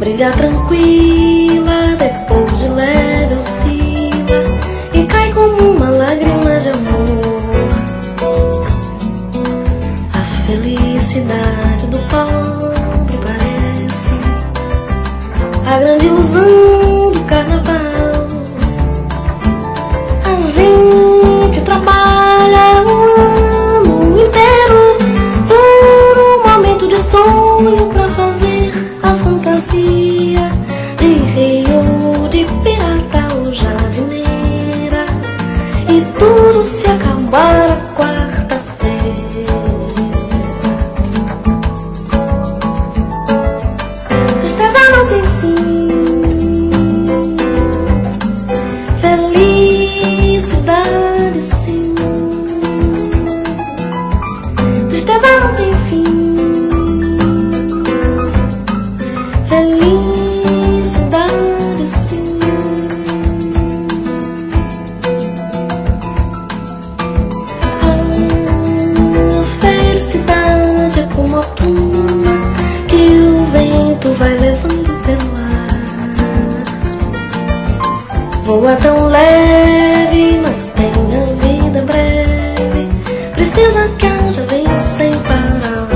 brilha tranquila, depois de leve oscila e cai como uma lágrima de amor. A felicidade do pobre parece a grande ilusão do carnaval. A gente trabalha o ano inteiro por um momento de sonho pra fazer a fantasia de rei ou de pirata ou jardineira, e tudo se acabar a quarta-feira. Tristeza não tem fim, felicidade sim. Tristeza não tem fim, felicidade sim. A felicidade é como a pluma que o vento vai levando pelo ar. Voa tão leve, mas tem a vida breve, precisa que haja vento sem parar.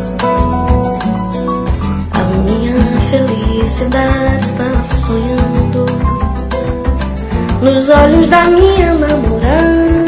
A minha felicidade está sonhando nos olhos da minha namorada.